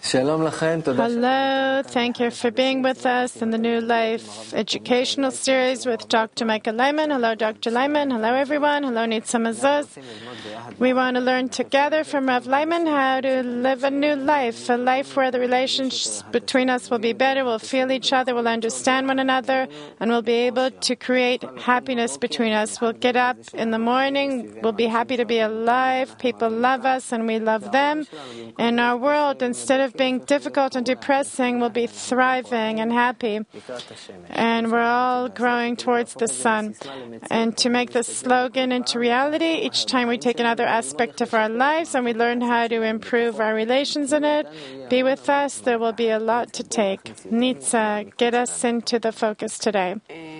Hello, thank you for being with us in the New Life Educational Series with Dr. Michael Leiman. Hello, Dr. Leiman. Hello, everyone. Hello, Nitza Mazuz. We want to learn together from Rav Leiman how to live a new life, a life where the relations between us will be better, we'll feel each other, we'll understand one another, and we'll be able to create happiness between us. We'll get up in the morning, we'll be happy to be alive, people love us and we love them. In our world, instead of being difficult and depressing, we'll be thriving and happy. And we're all growing towards the sun. And to make this slogan into reality, each time we take another aspect of our lives and we learn how to improve our relations in it, be with us, there will be a lot to take. Nitza, get us into the focus today.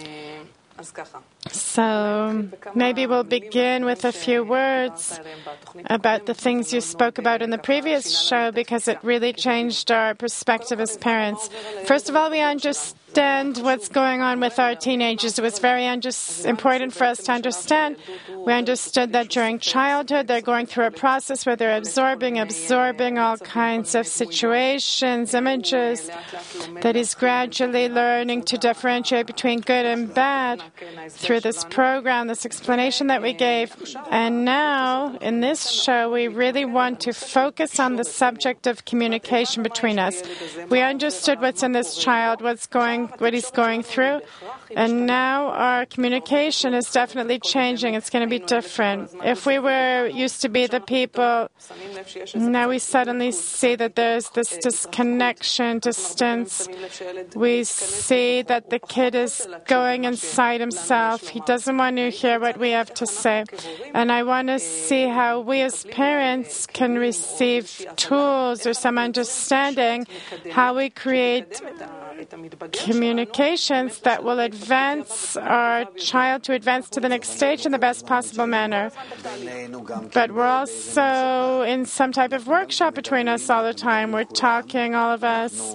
So maybe we'll begin with a few words about the things you spoke about in the previous show, because it really changed our perspective as parents. First of all, we understand what's going on with our teenagers. It was very important for us to understand. We understood that during childhood, they're going through a process where they're absorbing all kinds of situations, images, that he's gradually learning to differentiate between good and bad through this program, this explanation that we gave. And now, in this show, we really want to focus on the subject of communication between us. We understood what's in this child, what he's going through, and now our communication is definitely changing. It's going to be different. If we were used to be the people, now we suddenly see that there's this disconnection, distance. We see that the kid is going inside himself. He doesn't want to hear what we have to say. And I want to see how we as parents can receive tools or some understanding how we create communications that will advance our child to advance to the next stage in the best possible manner. But we're also in some type of workshop between us all the time. We're talking, all of us.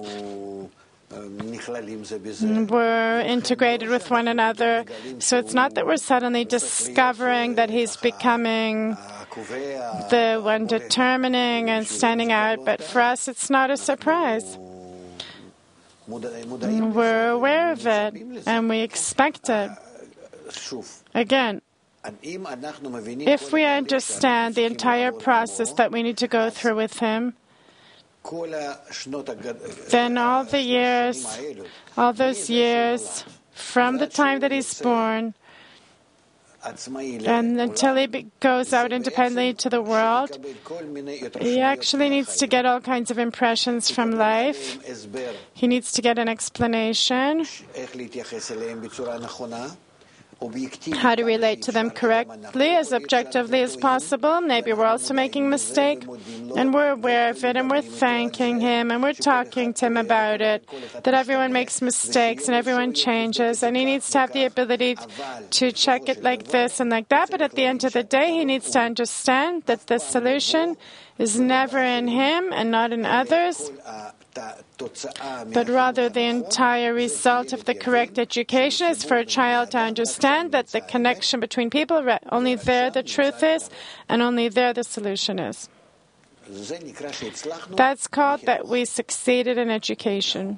We're integrated with one another. So it's not that we're suddenly discovering that he's becoming the one determining and standing out, but for us it's not a surprise. We're aware of it and we expect it. Again, if we understand the entire process that we need to go through with him, then all those years, from the time that he's born and until he goes out independently to the world, he actually needs to get all kinds of impressions from life. He needs to get an explanation, how to relate to them correctly, as objectively as possible. Maybe we're also making a mistake, and we're aware of it, and we're thanking him, and we're talking to him about it, that everyone makes mistakes, and everyone changes, and he needs to have the ability to check it like this and like that, but at the end of the day, he needs to understand that the solution is never in him and not in others, but rather the entire result of the correct education is for a child to understand that the connection between people, only there the truth is, and only there the solution is. That's called that we succeeded in education.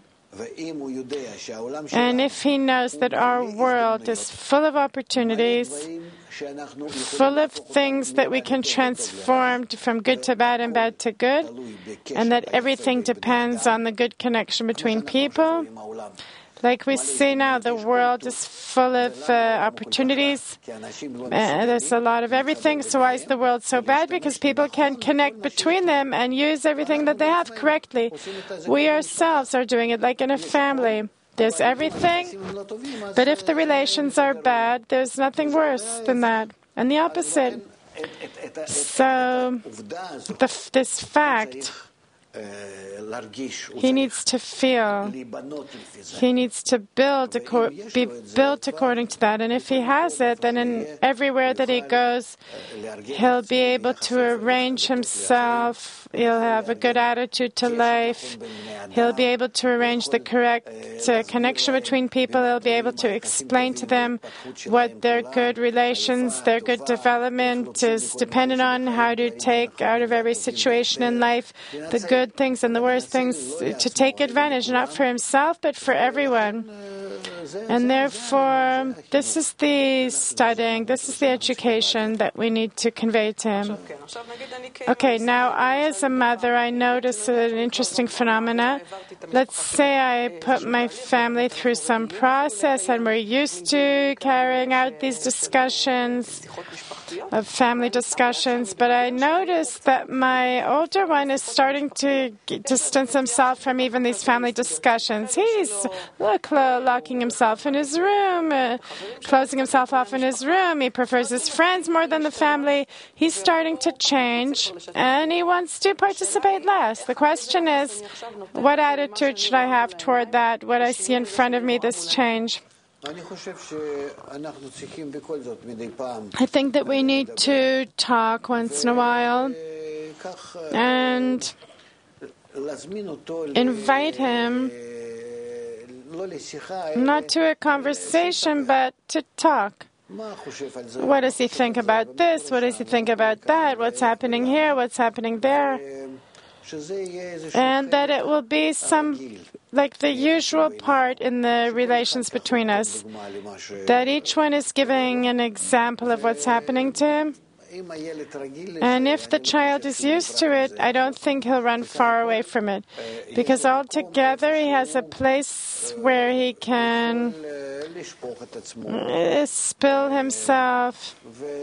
And if he knows that our world is full of opportunities, full of things that we can transform from good to bad and bad to good, and that everything depends on the good connection between people. Like we see now, the world is full of opportunities. There's a lot of everything. So why is the world so bad? Because people can't connect between them and use everything that they have correctly. We ourselves are doing it like in a family. There's everything, but if the relations are bad, there's nothing worse than that. And the opposite. So this fact, he needs to feel, he needs to be built according to that. And if he has it, then everywhere that he goes, he'll be able to arrange himself. He'll have a good attitude to life. He'll be able to arrange the correct connection between people. He'll be able to explain to them what their good relations, their good development is dependent on, how to take out of every situation in life the good good things and the worst things to take advantage, not for himself, but for everyone. And therefore, this is the studying, this is the education that we need to convey to him. Okay, now I as a mother, I notice an interesting phenomena. Let's say I put my family through some process and we're used to carrying out these discussions, of family discussions, but I noticed that my older one is starting to distance himself from even these family discussions. He's locking himself in his room, closing himself off in his room. He prefers his friends more than the family. He's starting to change, and he wants to participate less. The question is, what attitude should I have toward that, what I see in front of me, this change? I think that we need to talk once in a while and invite him not to a conversation, but to talk. What does he think about this? What does he think about that? What's happening here? What's happening there? And that it will be like the usual part in the relations between us, that each one is giving an example of what's happening to him. And if the child is used to it, I don't think he'll run far away from it, because altogether he has a place where he can spill himself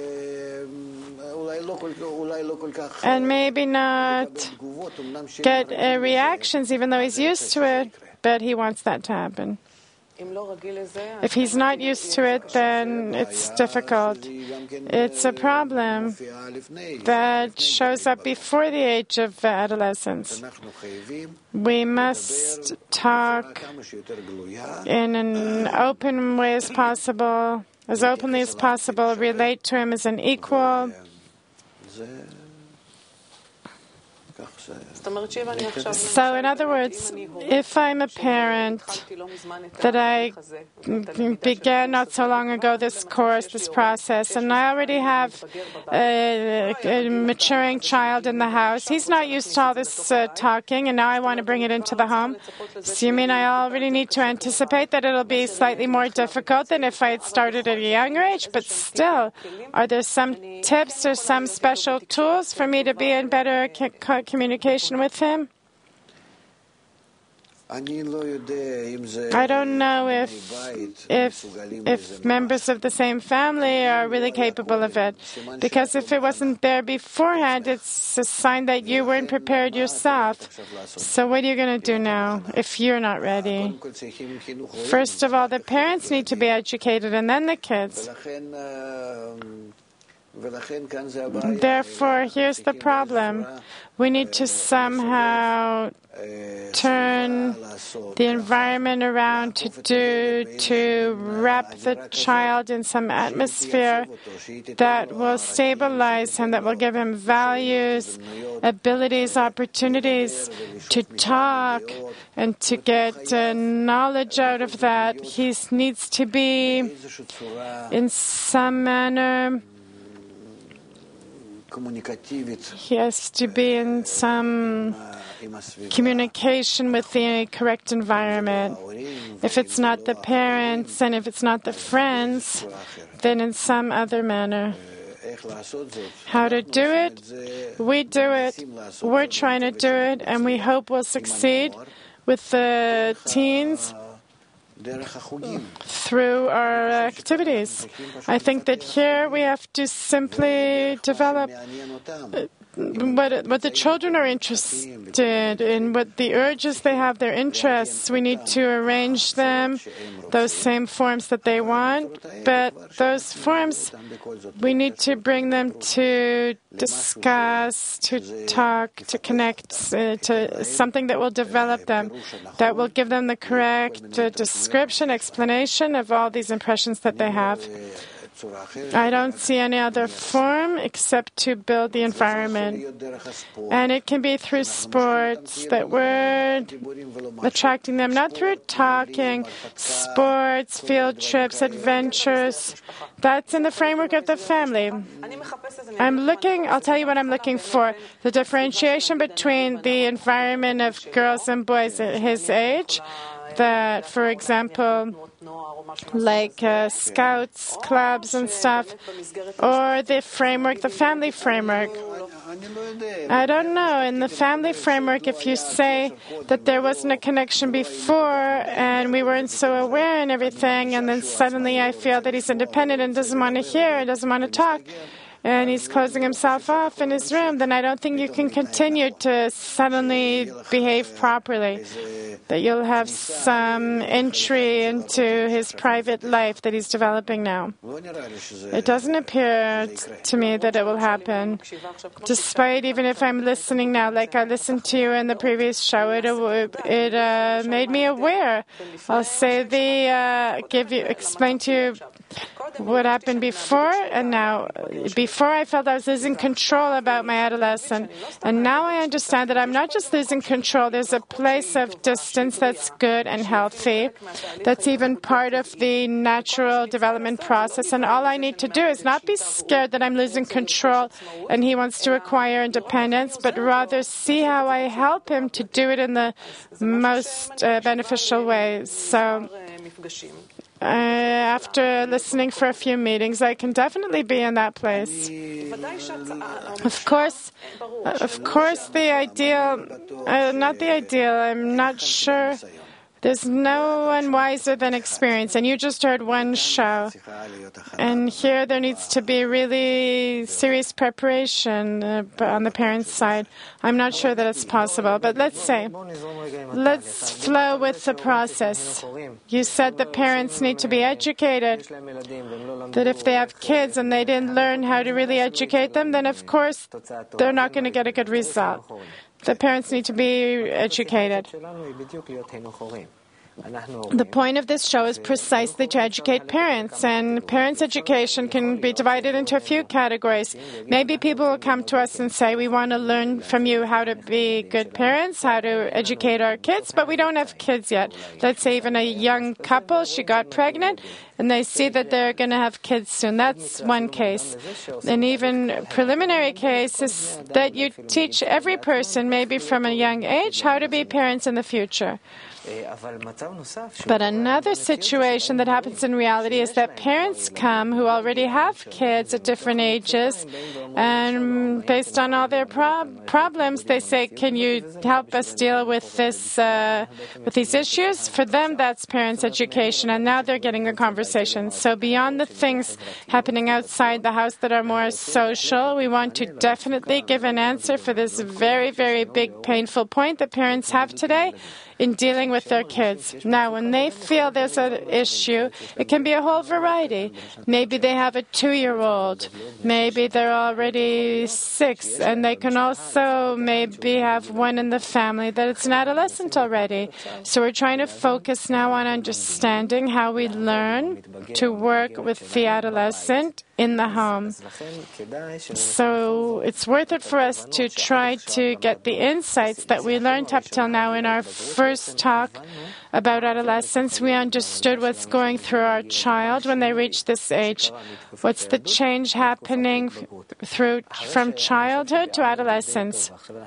and maybe not get reactions, even though he's used to it, but he wants that to happen. If he's not used to it, then it's difficult. It's a problem that shows up before the age of adolescence. We must talk in an open way as possible, as openly as possible, relate to him as an equal. So, in other words, if I'm a parent that I began not so long ago this course, this process, and I already have a maturing child in the house, he's not used to all this talking, and now I want to bring it into the home. So you mean I already need to anticipate that it'll be slightly more difficult than if I had started at a younger age? But still, are there some tips or some special tools for me to be in better communication with him? I don't know if members of the same family are really capable of it, because if it wasn't there beforehand, it's a sign that you weren't prepared yourself. So what are you going to do now if you're not ready? First of all, the parents need to be educated, and then the kids. Therefore, here's the problem. We need to somehow turn the environment around to wrap the child in some atmosphere that will stabilize him, that will give him values, abilities, opportunities to talk and to get knowledge out of that. He needs to be, in some manner, he has to be in some communication with the correct environment. If it's not the parents and if it's not the friends, then in some other manner. How to do it? We do it. We're trying to do it, and we hope we'll succeed with the teens through our activities. I think that here we have to simply develop what the children are interested in, what the urges they have, their interests. We need to arrange them, those same forms that they want, but those forms, we need to bring them to discuss, to talk, to connect, to something that will develop them, that will give them the correct description, explanation of all these impressions that they have. I don't see any other form except to build the environment. And it can be through sports that we're attracting them, not through talking, sports, field trips, adventures. That's in the framework of the family. I'll tell you what I'm looking for. The differentiation between the environment of girls and boys at his age, that, for example, like scouts, clubs and stuff, or the framework, the family framework. I don't know. In the family framework, if you say that there wasn't a connection before and we weren't so aware and everything, and then suddenly I feel that he's independent and doesn't want to hear and doesn't want to talk, and he's closing himself off in his room, then I don't think you can continue to suddenly behave properly. That you'll have some entry into his private life that he's developing now. It doesn't appear to me that it will happen. Despite, even if I'm listening now, like I listened to you in the previous show, it made me aware. I'll say explain to you what happened before and now. Before I felt I was losing control about my adolescent, and now I understand that I'm not just losing control. There's a place of distance that's good and healthy. That's even part of the natural development process, and all I need to do is not be scared that I'm losing control and he wants to acquire independence, but rather see how I help him to do it in the most beneficial way. So after listening for a few meetings, I can definitely be in that place. Of course, the ideal, not the ideal, I'm not sure. There's no one wiser than experience. And you just heard one show. And here there needs to be really serious preparation on the parents' side. I'm not sure that it's possible. But let's flow with the process. You said the parents need to be educated. That if they have kids and they didn't learn how to really educate them, then of course they're not going to get a good result. The parents need to be educated. The point of this show is precisely to educate parents, and parents' education can be divided into a few categories. Maybe people will come to us and say, we want to learn from you how to be good parents, how to educate our kids, but we don't have kids yet. Let's say even a young couple, she got pregnant, and they see that they're going to have kids soon. That's one case. An even preliminary case is that you teach every person, maybe from a young age, how to be parents in the future. But another situation that happens in reality is that parents come who already have kids at different ages, and based on all their problems, they say, can you help us deal with this, with these issues? For them, that's parents' education, and now they're getting the conversation. So beyond the things happening outside the house that are more social, we want to definitely give an answer for this very, very big, painful point that parents have today in dealing with their kids. Now, when they feel there's an issue, it can be a whole variety. Maybe they have a 2-year-old. Maybe they're already 6, and they can also maybe have one in the family that it's an adolescent already. So we're trying to focus now on understanding how we learn to work with the adolescent in the home. So it's worth it for us to try to get the insights that we learned up till now in our first talk about adolescence. We understood what's going through our child when they reach this age. What's the change happening from childhood to adolescence?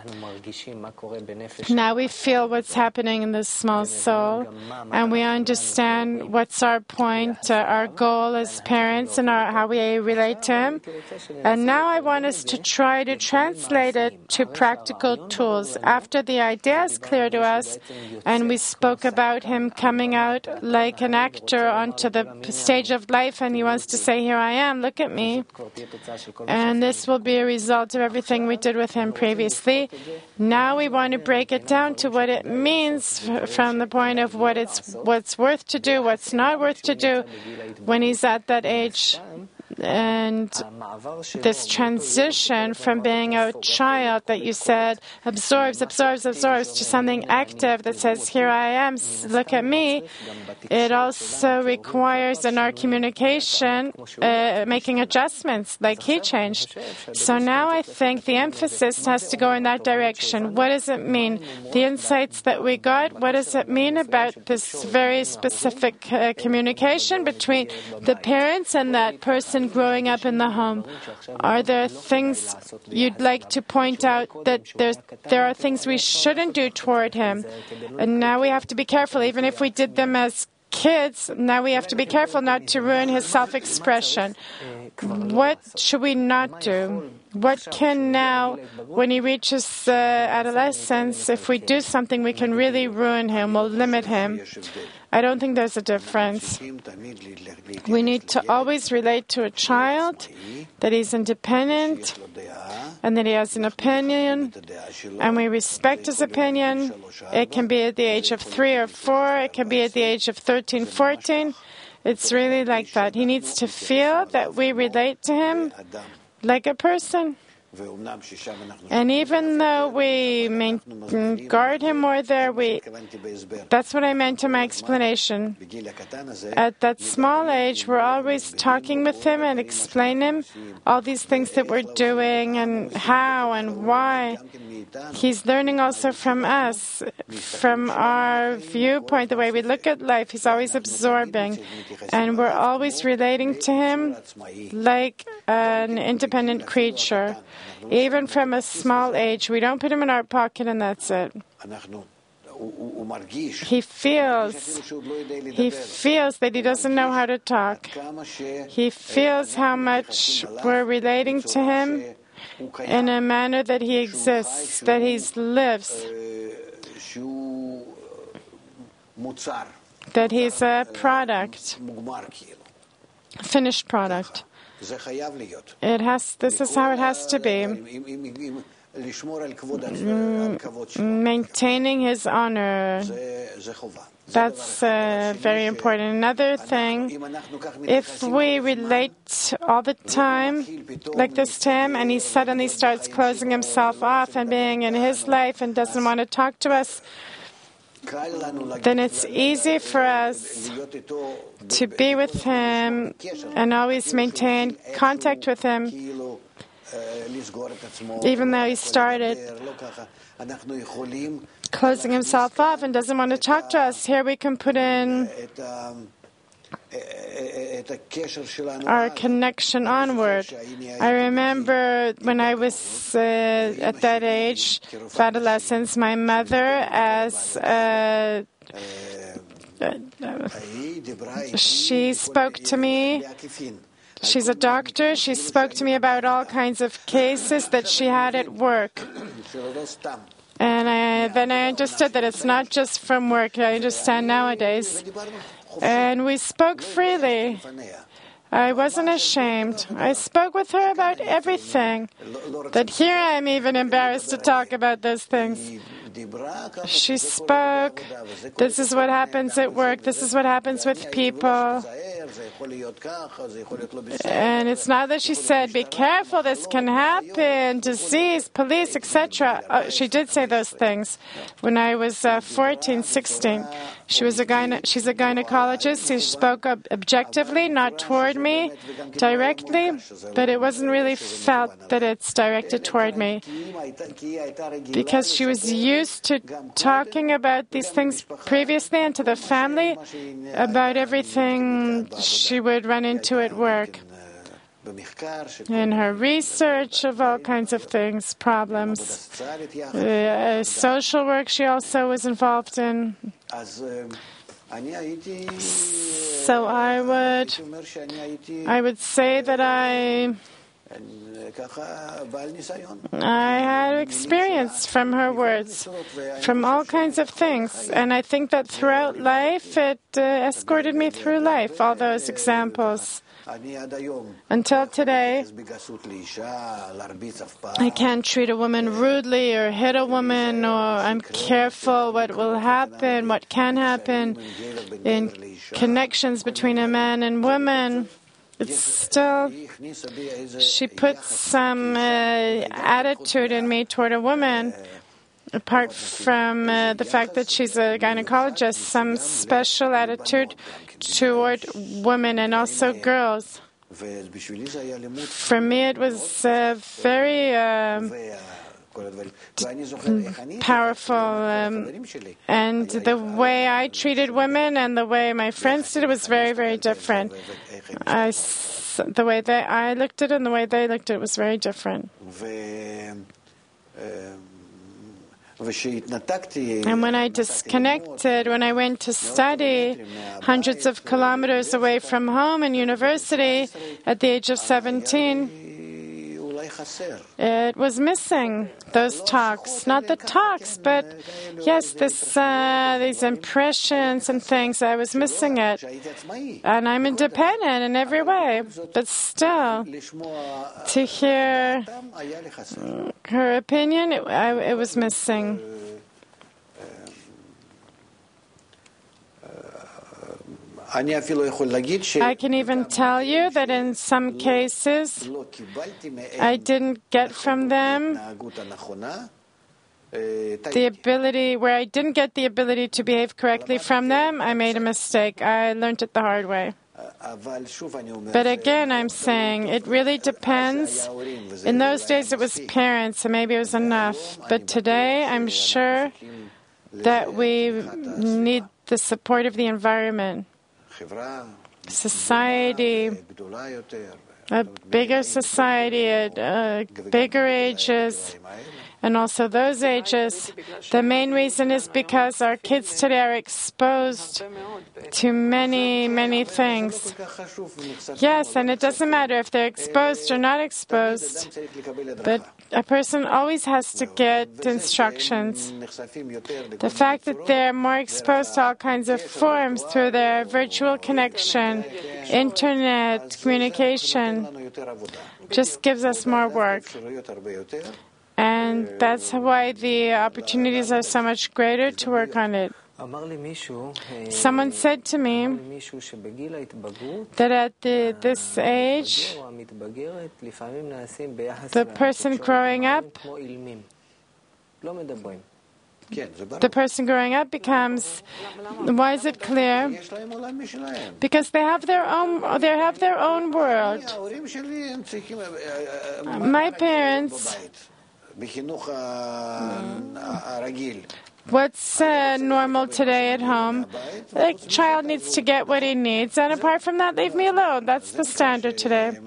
Now we feel what's happening in the small soul, and we understand what's our point, our goal as parents, and how we relate to him. And now I want us to try to translate it to practical tools. After the idea is clear to us, and we spoke about him coming out like an actor onto the stage of life, and he wants to say, here I am, look at me. And this will be a result of everything we did with him previously. Now we want to break it down to what it means from the point of what's worth to do, what's not worth to do when he's at that age. And this transition from being a child that you said absorbs to something active that says, here I am, look at me, it also requires in our communication making adjustments like he changed. So now I think the emphasis has to go in that direction. What does it mean? The insights that we got, what does it mean about this very specific communication between the parents and that person growing up in the home? Are there things you'd like to point out that there are things we shouldn't do toward him? And now we have to be careful, even if we did them as kids, now we have to be careful not to ruin his self-expression. What should we not do? What can now, when he reaches adolescence, if we do something, we can really ruin him, we'll limit him? I don't think there's a difference. We need to always relate to a child that he's independent and that he has an opinion, and we respect his opinion. It can be at the age of 3 or 4, it can be at the age of 13, 14. It's really like that. He needs to feel that we relate to him like a person. And even though we guard him more there, that's what I meant in my explanation. At that small age, we're always talking with him and explaining all these things that we're doing and how and why. He's learning also from us, from our viewpoint, the way we look at life. He's always absorbing. And we're always relating to him like an independent creature. Even from a small age, we don't put him in our pocket and that's it. He feels that he doesn't know how to talk. He feels how much we're relating to him in a manner that he exists, that he lives, that he's a product, a finished product. This is how it has to be. Maintaining his honor. That's very important. Another thing, if we relate all the time like this to him, and he suddenly starts closing himself off and being in his life and doesn't want to talk to us, then it's easy for us to be with him and always maintain contact with him, even though he started closing himself off and doesn't want to talk to us. Here we can put in our connection onward. I remember when I was at that age of adolescence, my mother, she spoke to me. She's a doctor. She spoke to me about all kinds of cases that she had at work. And then I understood that it's not just from work. I understand nowadays. And we spoke freely. I wasn't ashamed. I spoke with her about everything. But here I am even embarrassed to talk about those things. She spoke. This is what happens at work. This is what happens with people. And it's not that she said, be careful, this can happen, disease, police, etc. She did say those things. When I was 14, 16, she's a gynecologist. She spoke objectively, not toward me directly, but it wasn't really felt that it's directed toward me. Because she was used to talking about these things previously and to the family about everything she would run into at work. In her research of all kinds of things, problems. Social work she also was involved in. So I would say that I had experience from her words, from all kinds of things. And I think that throughout life, it escorted me through life, all those examples. Until today, I can't treat a woman rudely or hit a woman, or I'm careful what will happen, what can happen in connections between a man and woman. it's still, she put some attitude in me toward a woman, apart from the fact that she's a gynecologist, some special attitude toward women and also girls. For me, it was very powerful, and the way I treated women and the way my friends did it was very, very different. The way that I looked at it and the way they looked at it was very different. And when I disconnected, when I went to study hundreds of kilometers away from home in university at the age of 17, it was missing, those talks. Not the talks, but yes, these impressions and things, I was missing it. And I'm independent in every way, but still, to hear her opinion, it was missing. I can even tell you that in some cases I didn't get from them the ability, where I didn't get the ability to behave correctly from them, I made a mistake. I learned it the hard way. But again, I'm saying it really depends. In those days it was parents, and maybe it was enough. But today I'm sure that we need the support of the environment. Society, a bigger society at bigger ages, and also those ages. The main reason is because our kids today are exposed to many, many things. Yes, and it doesn't matter if they're exposed or not exposed, but a person always has to get instructions. The fact that they're more exposed to all kinds of forms through their virtual connection, internet, communication, just gives us more work. And that's why the opportunities are so much greater to work on it. Someone said to me that at this age, the person growing up becomes, why is it clear? Because they have their own world. My parents, what's normal today at home? The child needs to get what he needs, and apart from that, leave me alone. That's the standard today.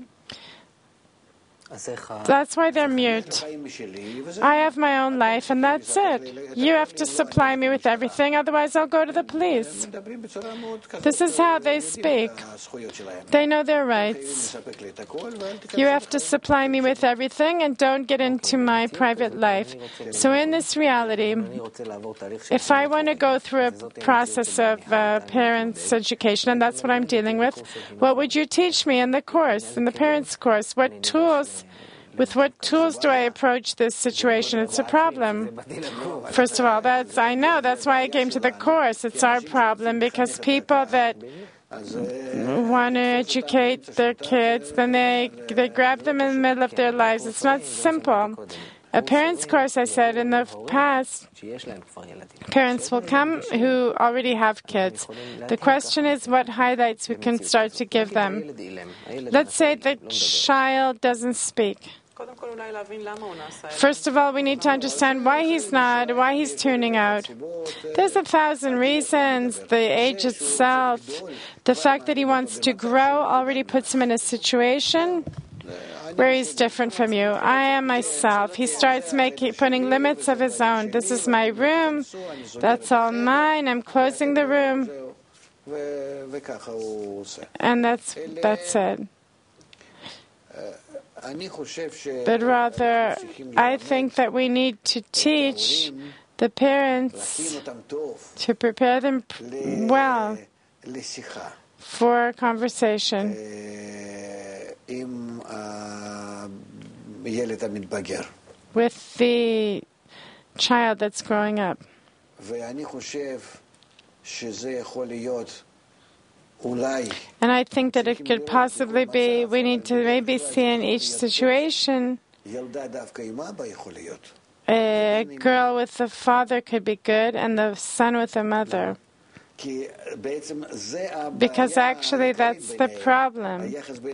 That's why they're mute. I have my own life, and that's it. You have to supply me with everything, otherwise I'll go to the police. This is how they speak. They know their rights. You have to supply me with everything and don't get into my private life. So in this reality, if I want to go through a process of parents' education, and that's what I'm dealing with, what would you teach me in the course, in the parents' course? With what tools do I approach this situation? It's a problem. First of all, that's why I came to the course. It's our problem, because people that want to educate their kids, then they grab them in the middle of their lives. It's not simple. A parents' course, I said in the past, parents will come who already have kids. The question is what highlights we can start to give them. Let's say the child doesn't speak. First of all, we need to understand why he's tuning out. There's 1,000 reasons. The age itself, the fact that he wants to grow already puts him in a situation where he's different from you. I am myself. He starts putting limits of his own. This is my room. That's all mine. I'm closing the room. And that's it. But rather, I think that we need to teach the parents to prepare them well for conversation with the child that's growing up. And I think that it could possibly be, we need to maybe see in each situation, a girl with a father could be good, and the son with a mother. Because actually that's the problem.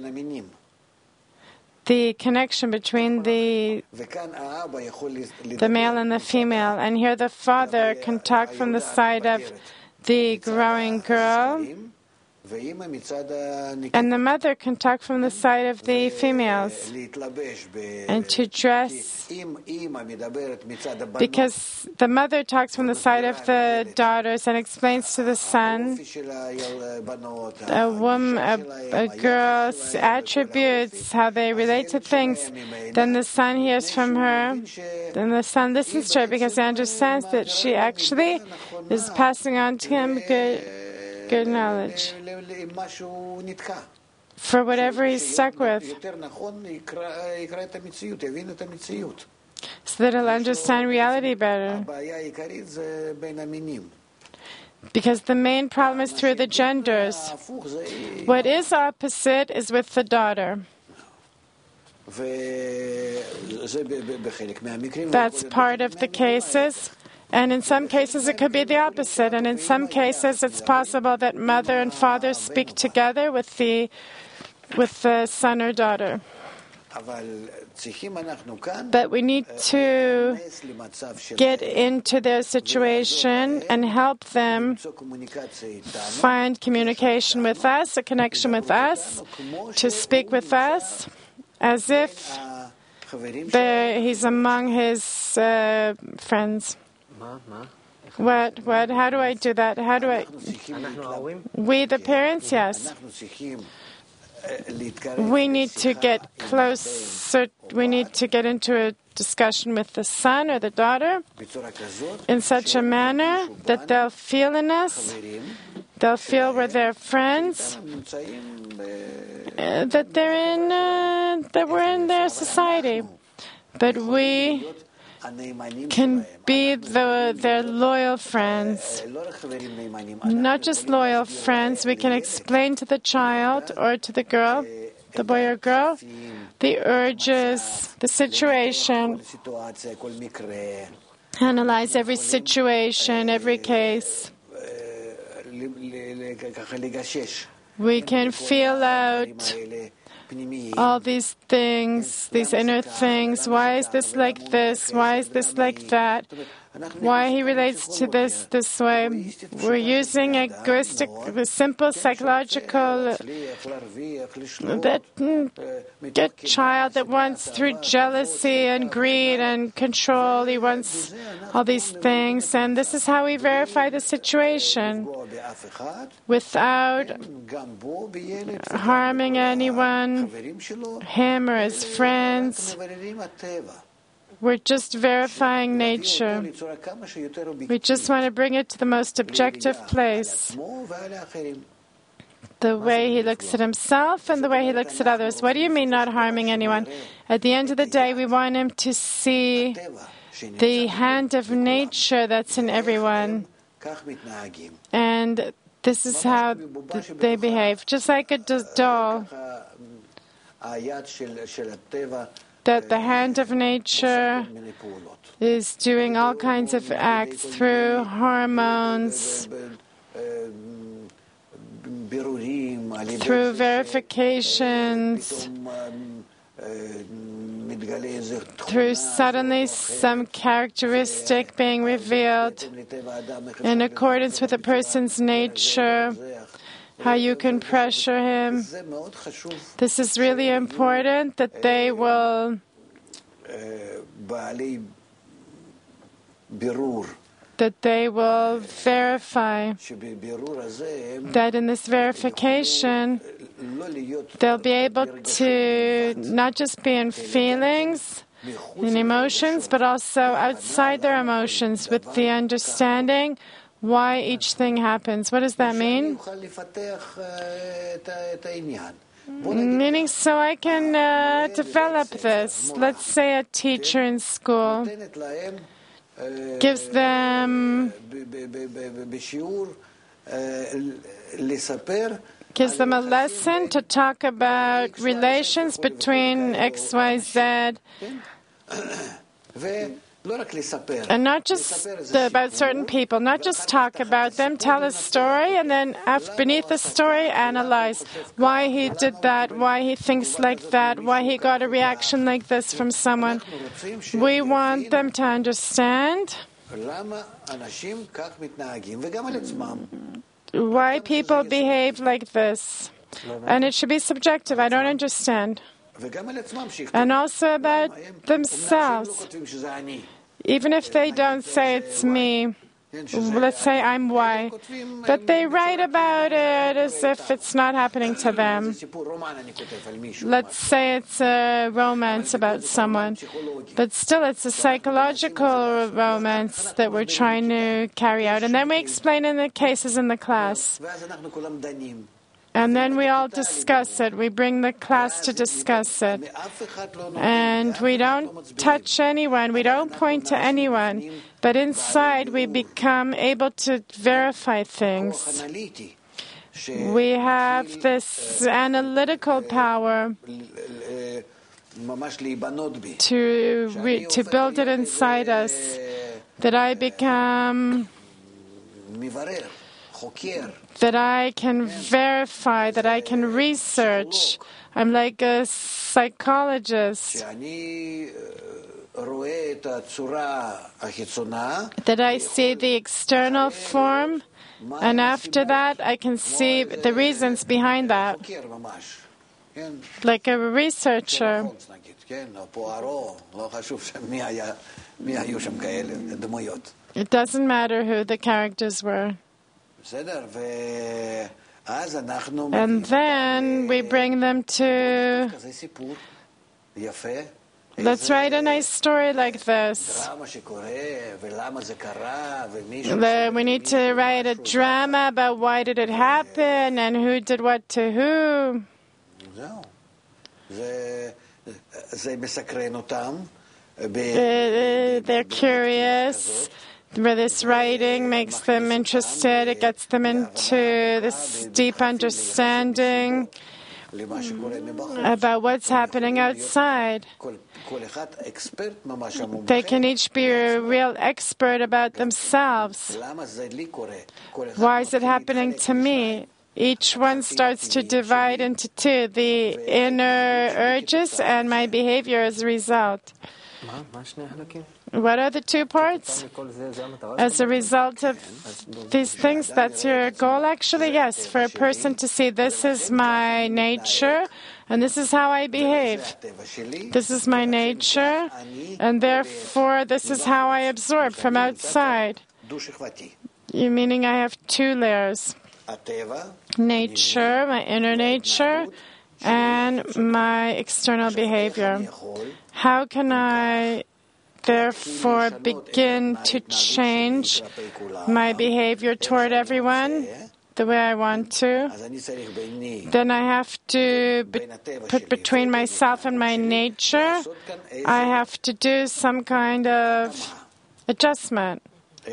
The connection between the male and the female. And here the father can talk from the side of the growing girl, and the mother can talk from the side of the females. And to dress, because the mother talks from the side of the daughters and explains to the son a girl's attributes, how they relate to things. Then the son hears from her, then the son listens to her because he understands that she actually is passing on to him good knowledge for whatever he's stuck with, so that he'll understand reality better. Because the main problem is through the genders. What is opposite is with the daughter. That's part of the cases. And in some cases it could be the opposite. And in some cases it's possible that mother and father speak together with the son or daughter. But we need to get into their situation and help them find communication with us, a connection with us, to speak with us as if he's among his friends. What? How do I do that? How do I? We, the parents, yes. We need to get closer. We need to get into a discussion with the son or the daughter in such a manner that they'll feel in us, they'll feel we're their friends, that we're in their society, but we can be their loyal friends. Not just loyal friends, we can explain to the child or to the girl, the boy or girl, the urges, the situation, analyze every situation, every case. We can feel out all these things, these inner things. Why is this like this? Why is this like that? Why he relates to this way. We're using egoistic, simple psychological that child that wants, through jealousy and greed and control, he wants all these things. And this is how we verify the situation without harming anyone, him or his friends. We're just verifying nature. We just want to bring it to the most objective place. The way he looks at himself and the way he looks at others. What do you mean not harming anyone? At the end of the day, we want him to see the hand of nature that's in everyone. And this is how they behave. Just like a doll. That the hand of nature is doing all kinds of acts through hormones, through verifications, through suddenly some characteristic being revealed in accordance with a person's nature, how you can pressure him. This is really important, that they will verify, that in this verification they'll be able to not just be in feelings, in emotions, but also outside their emotions with the understanding why each thing happens. What does that mean? Meaning, so I can develop this. Let's say a teacher in school gives them gives them a lesson to talk about relations between X, Y, Z, and not just about certain people, not just talk about them, tell a story, and then beneath the story, analyze why he did that, why he thinks like that, why he got a reaction like this from someone. We want them to understand why people behave like this. And it should be subjective. I don't understand. And also about themselves. Even if they don't say it's me, let's say I'm Y, but they write about it as if it's not happening to them. Let's say it's a romance about someone, but still it's a psychological romance that we're trying to carry out. And then we explain in the cases in the class. And then we all discuss it. We bring the class to discuss it. And we don't touch anyone. We don't point to anyone. But inside, we become able to verify things. We have this analytical power to build it inside us, that I become... that I can verify, that I can research. I'm like a psychologist. That I see the external form, and after that I can see the reasons behind that. Like a researcher. It doesn't matter who the characters were. And then we bring them to, let's write a nice story like this. We need to write a drama about why did it happen and who did what to who. They're curious. Where this writing makes them interested, it gets them into this deep understanding about what's happening outside. They can each be a real expert about themselves. Why is it happening to me? Each one starts to divide into two, the inner urges and my behavior as a result. What are the two parts? As a result of these things, that's your goal actually? Yes, for a person to see this is my nature and this is how I behave. This is my nature and therefore this is how I absorb from outside. Meaning I have two layers. Nature, my inner nature, and my external behavior. How can I therefore begin to change my behavior toward everyone the way I want to? Then I have to put between myself and my nature, I have to do some kind of adjustment.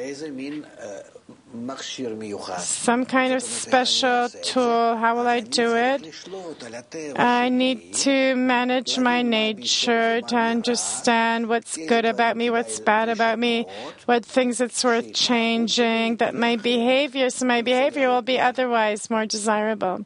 Some kind of special tool. How will I do it? I need to manage my nature to understand what's good about me, what's bad about me, what things it's worth changing, that my behavior will be otherwise more desirable.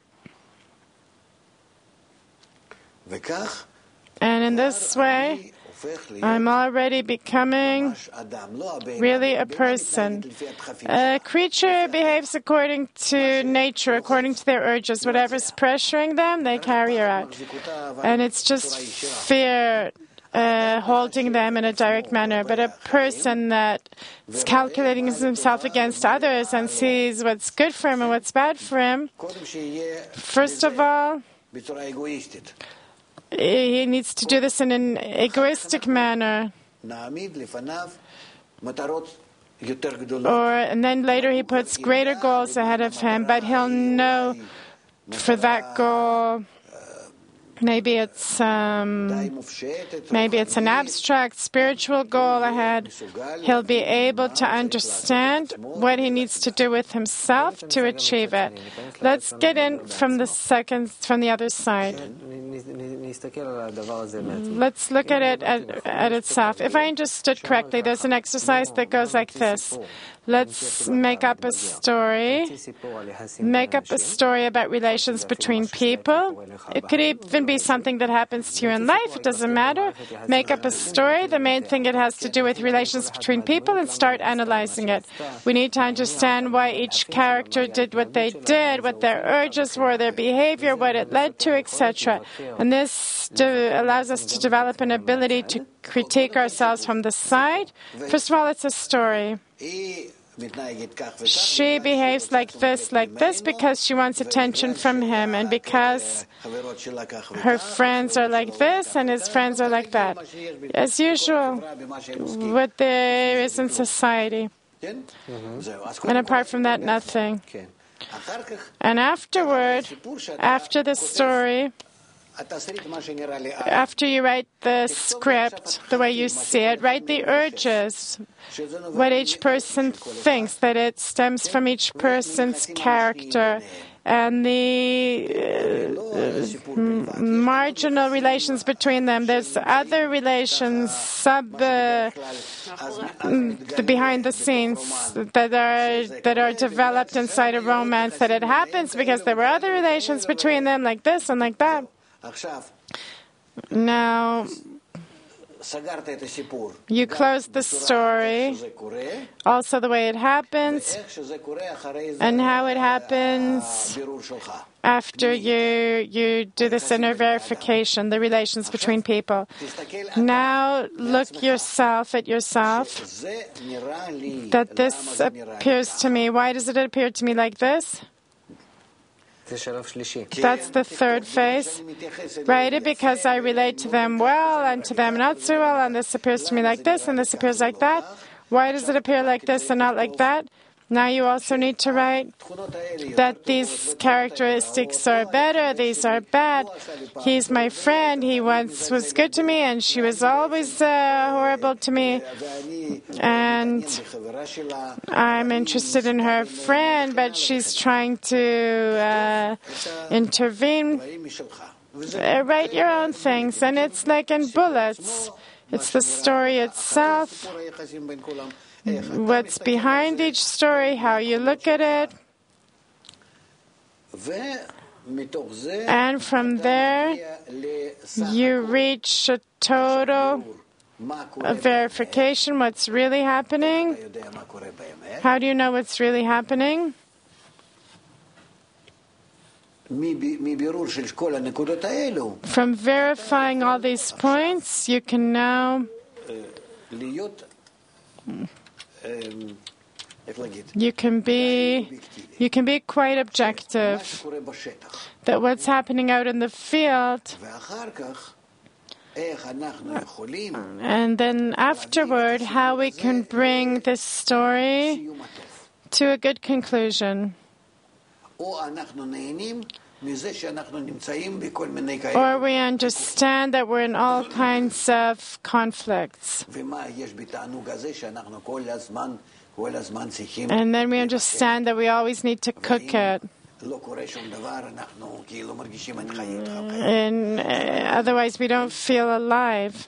And in this way, I'm already becoming really a person. A creature behaves according to nature, according to their urges. Whatever's pressuring them, they carry out. And it's just fear holding them in a direct manner. But a person that is calculating himself against others and sees what's good for him and what's bad for him, first of all, he needs to do this in an egoistic manner. And then later he puts greater goals ahead of him, but he'll know for that goal Maybe it's an abstract spiritual goal ahead. He'll be able to understand what he needs to do with himself to achieve it. Let's get in from the other side. Let's look at it at itself. If I understood correctly, there's an exercise that goes like this. Let's make up a story. Make up a story about relations between people. It could even be something that happens to you in life. It doesn't matter. Make up a story. The main thing, it has to do with relations between people, and start analyzing it. We need to understand why each character did what they did, what their urges were, their behavior, what it led to, etc. And this allows us to develop an ability to critique ourselves from the side. First of all, it's a story. She behaves like this, because she wants attention from him, and because her friends are like this and his friends are like that. As usual, what there is in society. And apart from that, nothing. And afterward, after the story, after you write the script, the way you see it, write the urges, what each person thinks, that it stems from each person's character, and the marginal relations between them. There's other relations, the behind the scenes that are developed inside a romance, that it happens because there were other relations between them, like this and like that. Now, you close the story, also the way it happens, and how it happens after you do this inner verification, the relations between people. Now, look yourself at yourself, that this appears to me. Why does it appear to me like this? That's the third phase. Write it because I relate to them well and to them not so well, and this appears to me like this and this appears like that. Why does it appear like this and not like that? Now you also need to write that these characteristics are better, these are bad. He's my friend, he once was good to me and she was always horrible to me. And I'm interested in her friend, but she's trying to intervene. Write your own things, and it's like in bullets. It's the story itself. What's behind each story, how you look at it. And from there, you reach a total verification, what's really happening. How do you know what's really happening? From verifying all these points, you can now you can be quite objective, that what's happening out in the field, and then afterward, how we can bring this story to a good conclusion. Or we understand that we're in all kinds of conflicts. And then we understand that we always need to cook it. And otherwise we don't feel alive.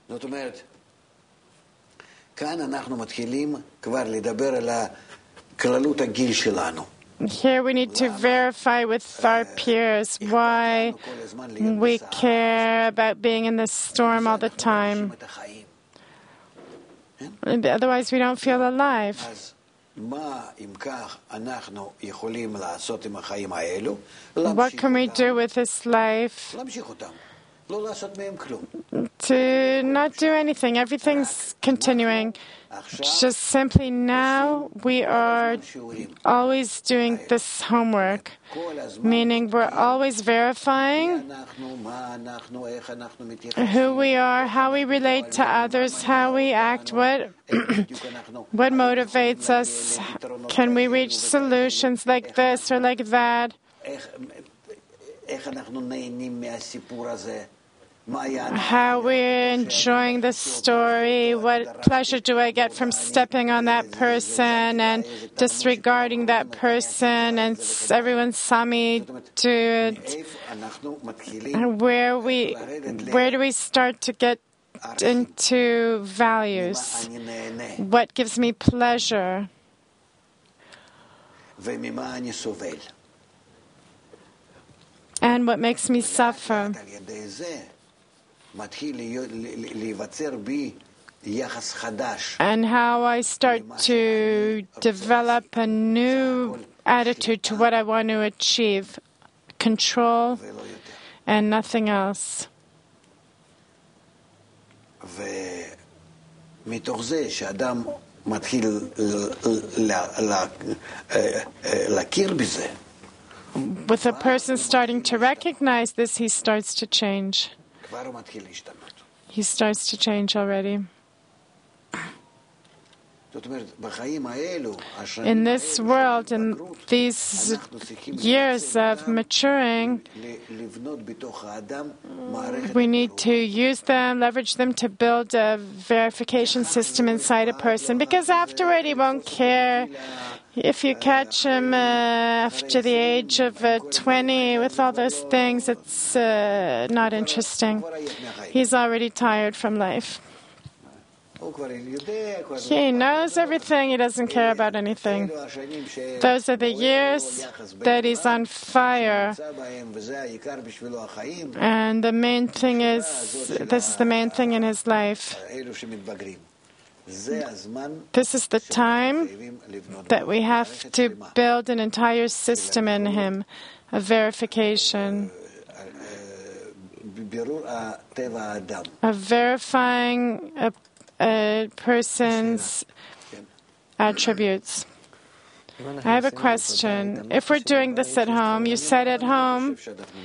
Here we need to verify with our peers why we care about being in this storm all the time. Otherwise we don't feel alive. What can we do with this life? To not do anything. Everything's continuing. Just simply now we are always doing this homework, meaning we're always verifying who we are, how we relate to others, how we act, what motivates us. Can we reach solutions like this or like that? how we're enjoying the story, what pleasure do I get from stepping on that person and disregarding that person, and everyone saw me do it. Where do we start to get into values? What gives me pleasure? And what makes me suffer? And how I start to develop a new attitude to what I want to achieve. Control and nothing else. With a person starting to recognize this, he starts to change. He starts to change already. In this world, in these years of maturing, we need to use them, leverage them to build a verification system inside a person, because afterward he won't care if you catch him after the age of 20 with all those things. It's not interesting. He's already tired from life. He knows everything. He doesn't care about anything. Those are the years that he's on fire. And the main thing is, this is the main thing in his life. This is the time that we have to build an entire system in him, a verification, of verifying a person's attributes. I have a question. If we're doing this at home, you said at home,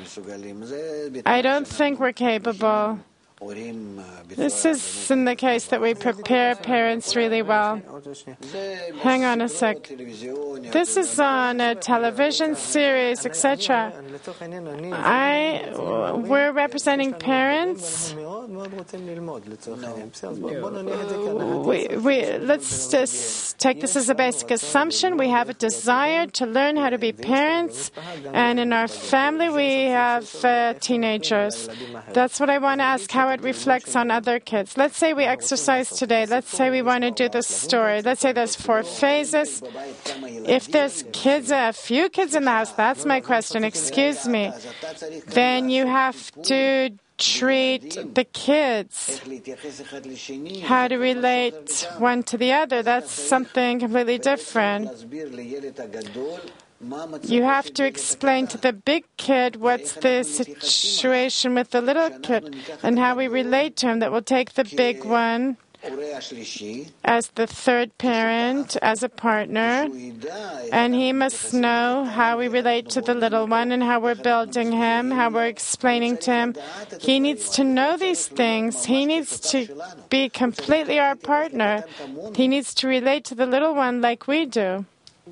I don't think we're capable. This is in the case that we prepare parents really well. Hang on a sec. This is on a television series, etc. We're representing parents. Let's just take this as a basic assumption. We have a desire to learn how to be parents, and in our family we have teenagers. That's what I want to ask, how it reflects on other kids. Let's say we exercise today. Let's say we want to do this story. Let's say there's 4 phases. If there's kids, a few kids in the house, that's my question, excuse me, then you have to treat the kids, how to relate one to the other. That's something completely different. You have to explain to the big kid what's the situation with the little kid and how we relate to him. That will take the big one as the third parent, as a partner, and he must know how we relate to the little one and how we're building him, how we're explaining to him. He needs to know these things. He needs to be completely our partner. He needs to relate to the little one like we do.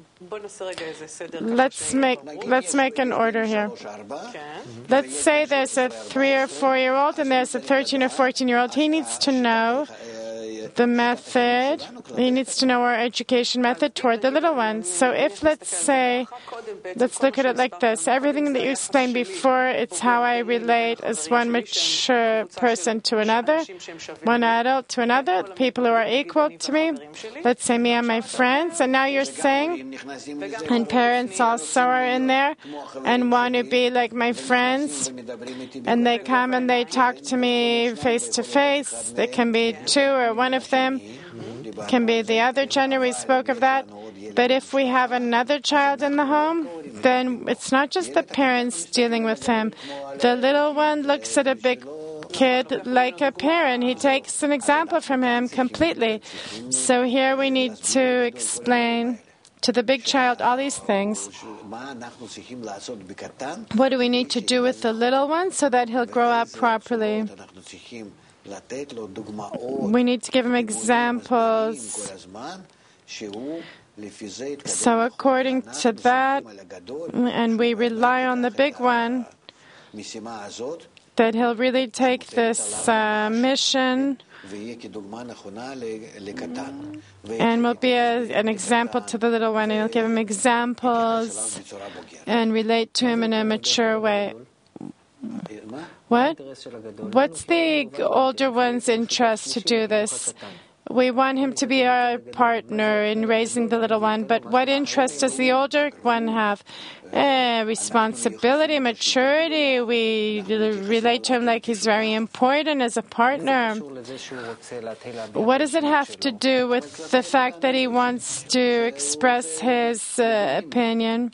Let's make an order here. Let's say there's a 3 or 4-year-old and there's a 13 or 14-year-old. He needs to know the method. He needs to know our education method toward the little ones. So if, let's look at it like this. Everything that you explained before, it's how I relate as one mature person to another, one adult to another, people who are equal to me. Let's say me and my friends. And now you're saying, and parents also are in there and want to be like my friends. And they come and they talk to me face to face. It can be 2 or 1 of them. It can be the other gender. We spoke of that. But if we have another child in the home, then it's not just the parents dealing with him. The little one looks at a big kid like a parent. He takes an example from him completely. So here we need to explain to the big child all these things. What do we need to do with the little one so that he'll grow up properly? We need to give him examples. So according to that, and we rely on the big one, that he'll really take this mission and will be an example to the little one, and he'll give him examples and relate to him in a mature way. What? What's the older one's interest to do this? We want him to be our partner in raising the little one, but what interest does the older one have? Responsibility, maturity. We relate to him like he's very important as a partner. What does it have to do with the fact that he wants to express his opinion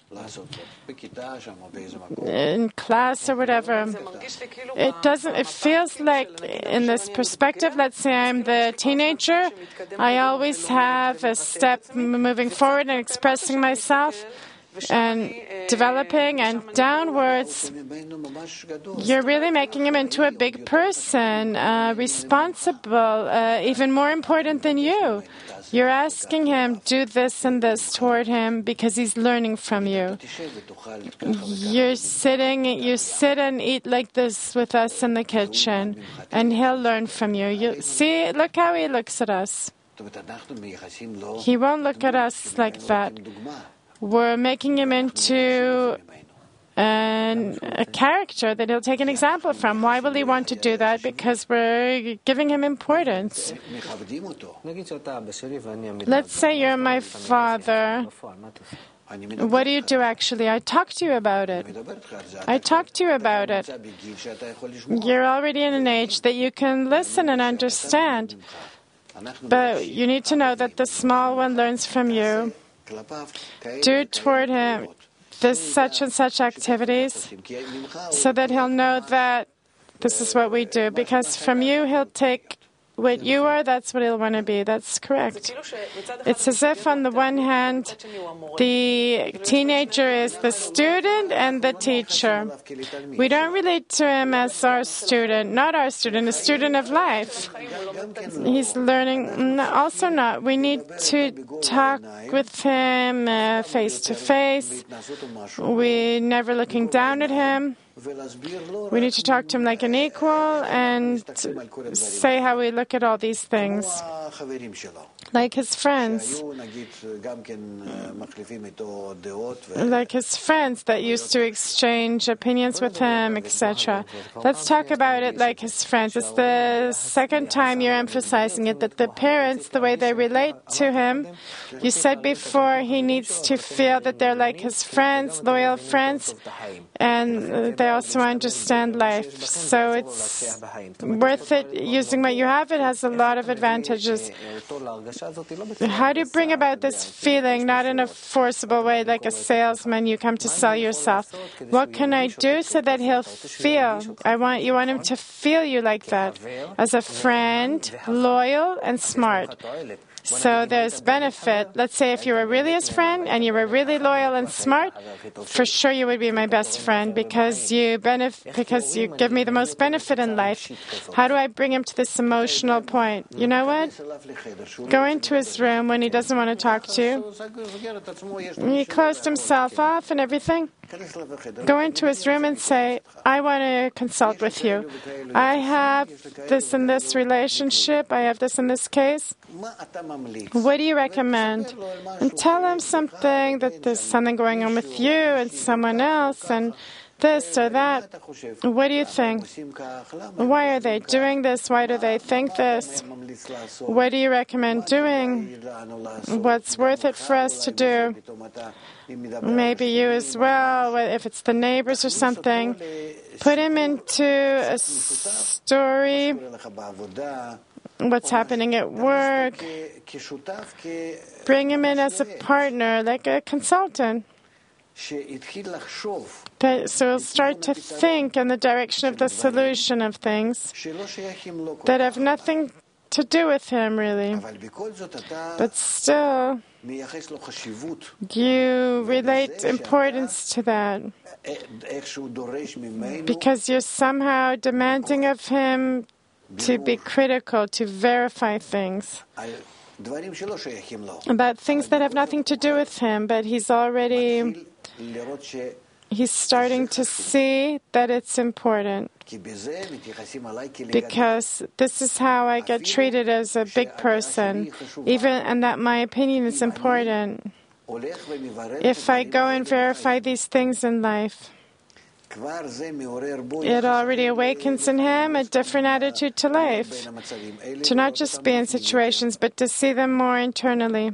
in class or whatever? It feels like in this perspective, let's say I'm the teenager, I always have a step moving forward and expressing myself and developing, and downwards, you're really making him into a big person, responsible, even more important than you. You're asking him, do this and this toward him because he's learning from you. You sit and eat like this with us in the kitchen, and he'll learn from you. You see, look how he looks at us. He won't look at us like that. We're making him into a character that he'll take an example from. Why will he want to do that? Because we're giving him importance. Let's say you're my father. What do you do actually? I talk to you about it. You're already in an age that you can listen and understand. But you need to know that the small one learns from you. Do toward him this such and such activities so that he'll know that this is what we do. Because from you, he'll take what you are, that's what he'll want to be. That's correct. It's as if, on the one hand, the teenager is the student and the teacher. We don't relate to him as our student, not our student, a student of life. He's learning, also not. We need to talk with him face to face. We're never looking down at him. We need to talk to him like an equal and say how we look at all these things, like his friends. Like his friends that used to exchange opinions with him, etc. Let's talk about it like his friends. It's the second time you're emphasizing it, that the parents, the way they relate to him, you said before he needs to feel that they're like his friends, loyal friends, and they also understand life. So it's worth it using what you have. It has a lot of advantages. How do you bring about this feeling, not in a forcible way, like a salesman, you come to sell yourself? What can I do so that he'll feel? You want him to feel you like that, as a friend, loyal and smart. So there's benefit. Let's say if you were really his friend and you were really loyal and smart, for sure you would be my best friend because you give me the most benefit in life. How do I bring him to this emotional point? You know what? Go into his room when he doesn't want to talk to you. He closed himself off and everything. Go into his room and say, I want to consult with you. I have this in this relationship. I have this in this case. What do you recommend? And tell him something, that there's something going on with you and someone else and this or that. What do you think? Why are they doing this? Why do they think this? What do you recommend doing? What's worth it for us to do? Maybe you as well, if it's the neighbors or something. Put him into a story, what's happening at work. Bring him in as a partner, like a consultant. So he'll start to think in the direction of the solution of things that have nothing to do with him, really. But still, you relate importance to that because you're somehow demanding of him to be critical, to verify things about things that have nothing to do with him, but he's he's starting to see that it's important. Because this is how I get treated as a big person, and that my opinion is important. If I go and verify these things in life, it already awakens in him a different attitude to life, to not just be in situations, but to see them more internally.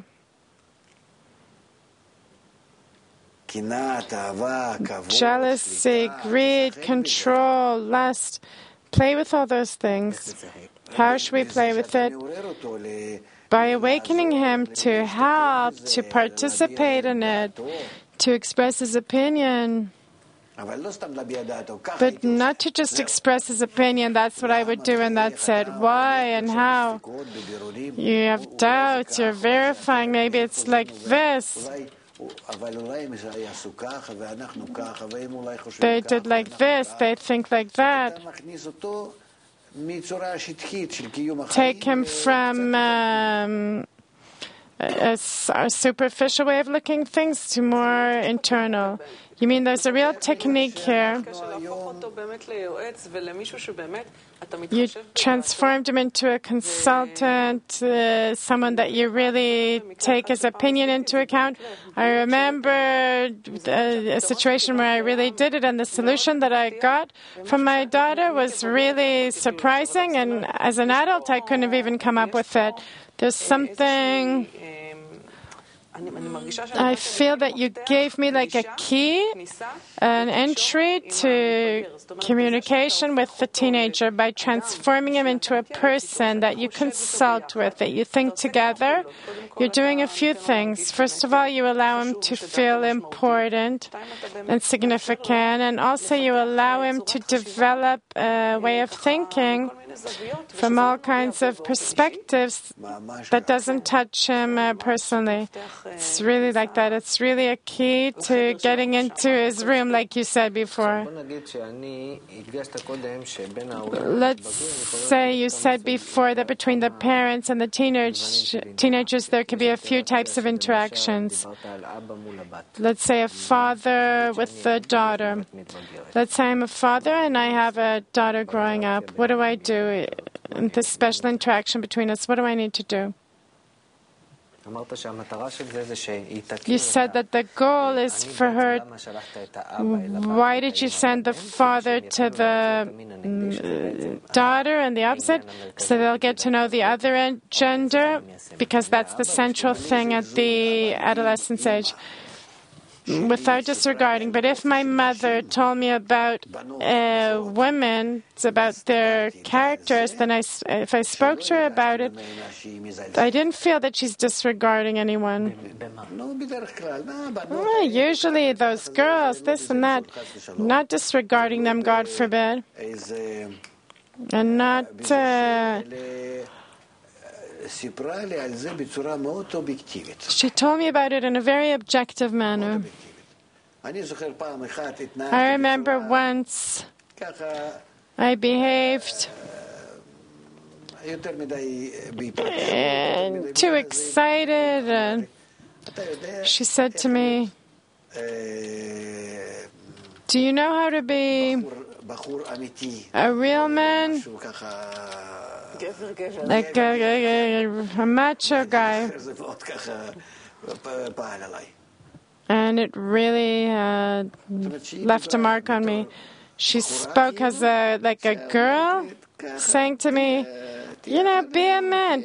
Jealousy, greed, control, lust. Play with all those things. How should we play with it? By awakening him to help, to participate in it, to express his opinion. But not to just express his opinion, that's what I would do and that's it. Why and how? You have doubts, you're verifying, maybe it's like this. They did like this, they think like that. Take him from a superficial way of looking at things to more internal. You mean there's a real technique here? You transformed him into a consultant, someone that you really take his opinion into account. I remember a situation where I really did it, and the solution that I got from my daughter was really surprising, and as an adult I couldn't have even come up with it. There's something... I feel that you gave me like a key, an entry to communication with the teenager by transforming him into a person that you consult with, that you think together. You're doing a few things. First of all, you allow him to feel important and significant, and also you allow him to develop a way of thinking from all kinds of perspectives that doesn't touch him personally. It's really like that. It's really a key to getting into his room, like you said before. Let's say you said before that between the parents and the teenagers there could be a few types of interactions. Let's say a father with a daughter. Let's say I'm a father and I have a daughter growing up. What do I do in this special interaction between us? What do I need to do? You said that the goal is for her. Why did you send the father to the daughter and the opposite? So they'll get to know the other gender, because that's the central thing at the adolescence age. Without disregarding, but if my mother told me about women, about their characters, then if I spoke to her about it, I didn't feel that she's disregarding anyone. Usually those girls, this and that, not disregarding them, God forbid, and not... She told me about it in a very objective manner. I remember once I behaved too excited, and she said to me, "Do you know how to be a real man? Like a macho guy." And it really left a mark on me. She spoke as a girl, saying to me, "You know, be a man,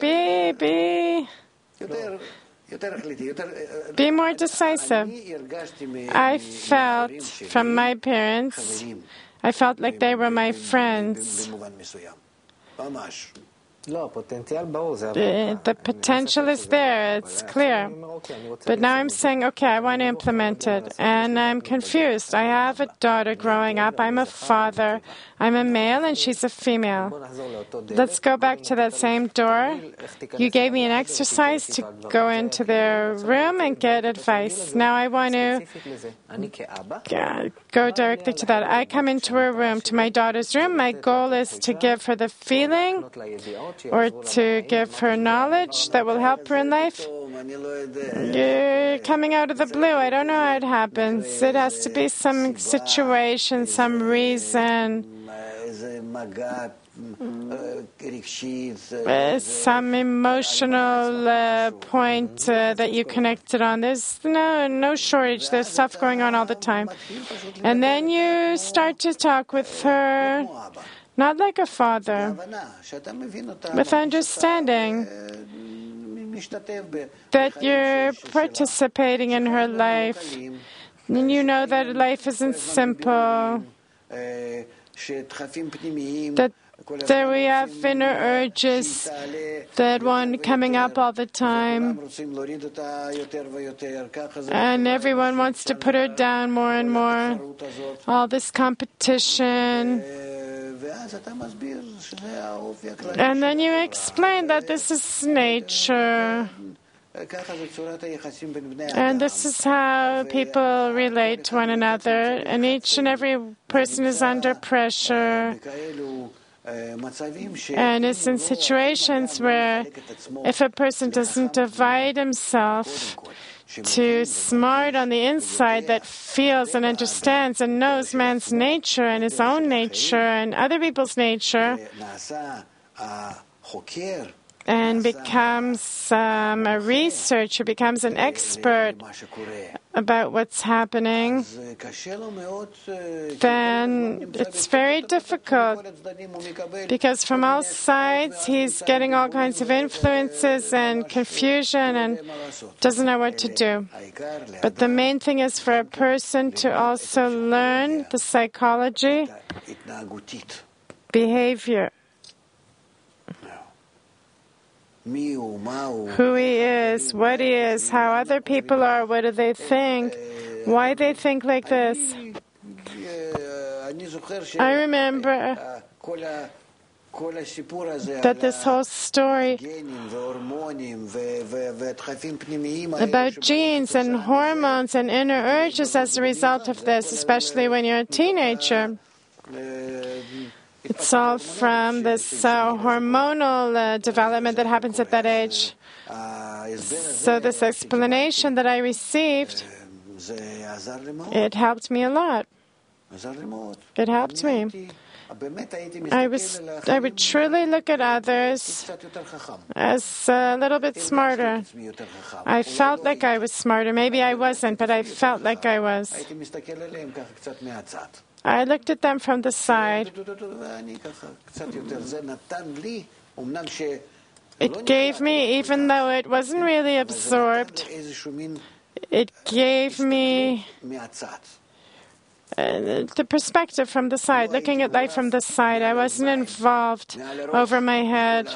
be more decisive." I felt from my parents, I felt like they were my friends. The potential is there, it's clear. But now I'm saying, okay, I want to implement it. And I'm confused. I have a daughter growing up. I'm a father. I'm a male and she's a female. Let's go back to that same door. You gave me an exercise to go into their room and get advice. Now I want to go directly to that. I come into her room, to my daughter's room. My goal is to give her the feeling or to give her knowledge that will help her in life. You're coming out of the blue. I don't know how it happens. It has to be some situation, some reason. Some emotional point that you connected on. There's no shortage. There's stuff going on all the time. And then you start to talk with her, not like a father, with understanding that you're participating in her life. And you know that life isn't simple, that there we have inner urges that one coming up all the time, and everyone wants to put her down more and more. All this competition. And then you explain that this is nature. And this is how people relate to one another. And each and every person is under pressure. And it's in situations where if a person doesn't divide himself to smart on the inside that feels and understands and knows man's nature and his own nature and other people's nature, and becomes a researcher, becomes an expert about what's happening, then it's very difficult because from all sides he's getting all kinds of influences and confusion and doesn't know what to do. But the main thing is for a person to also learn the psychology, behavior, who he is, what he is, how other people are, what do they think, why they think like this. I remember that this whole story about genes and hormones and inner urges as a result of this, especially when you're a teenager. It's all from this hormonal development that happens at that age. So this explanation that I received, it helped me a lot. It helped me. I would truly look at others as a little bit smarter. I felt like I was smarter. Maybe I wasn't, but I felt like I was. I looked at them from the side. It gave me, even though it wasn't really absorbed, it gave me the perspective from the side, looking at life from the side. I wasn't involved over my head.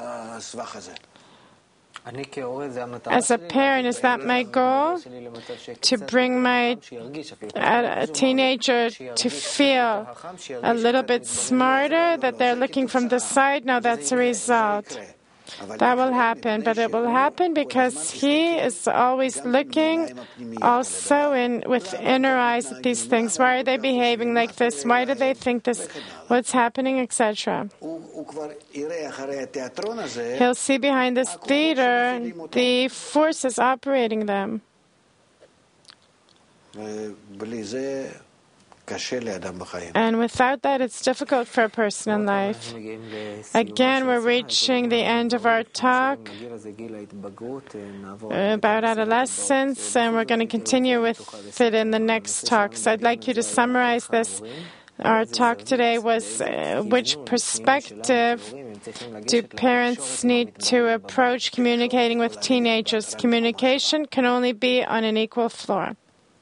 As a parent, is that my goal? To bring my teenager to feel a little bit smarter, that they're looking from the side? No, that's a result. That will happen, but it will happen because he is always looking also with inner eyes at these things. Why are they behaving like this? Why do they think this? What's happening, etc. He'll see behind this theater the forces operating them. And without that, it's difficult for a person in life. Again, we're reaching the end of our talk about adolescence, and we're going to continue with it in the next talk. So I'd like you to summarize this. Our talk today was which perspective do parents need to approach communicating with teenagers? Communication can only be on an equal floor.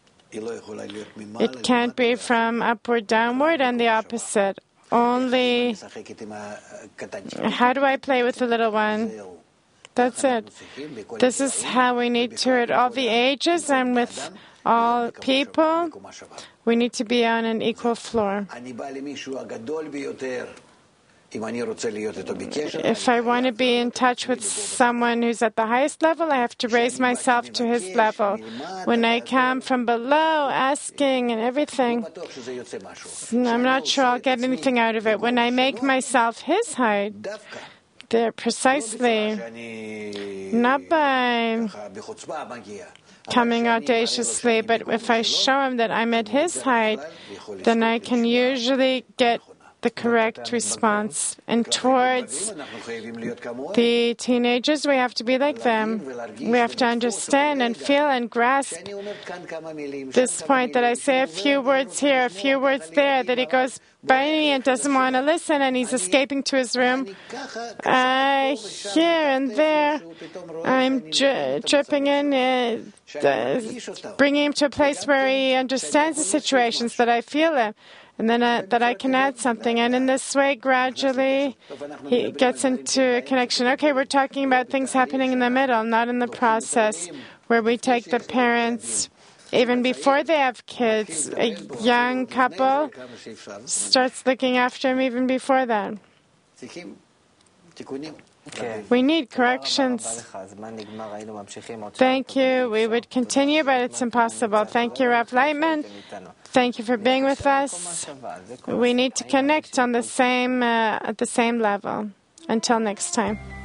It can't be from upward, downward, and the opposite. Only, how do I play with the little one? That's it. This is how we need to, at all the ages and with all people, we need to be on an equal floor. If I want to be in touch with someone who's at the highest level, I have to raise myself to his level. When I come from below, asking and everything, I'm not sure I'll get anything out of it. When I make myself his height, they're precisely not by coming audaciously, but if I show him that I'm at his height, then I can usually get the correct response. And towards the teenagers, we have to be like them. We have to understand and feel and grasp this point that I say a few words here, a few words there, that he goes by me and doesn't want to listen and he's escaping to his room. Here and there, I'm dripping in, bringing him to a place where he understands the situations that I feel in. And then that I can add something. And in this way, gradually, he gets into a connection. Okay, we're talking about things happening in the middle, not in the process, where we take the parents, even before they have kids. A young couple starts looking after him even before that. We need corrections. Thank you. We would continue, but it's impossible. Thank you, Rav Leitman. Thank you for being with us. We need to connect on the same at the same level. Until next time.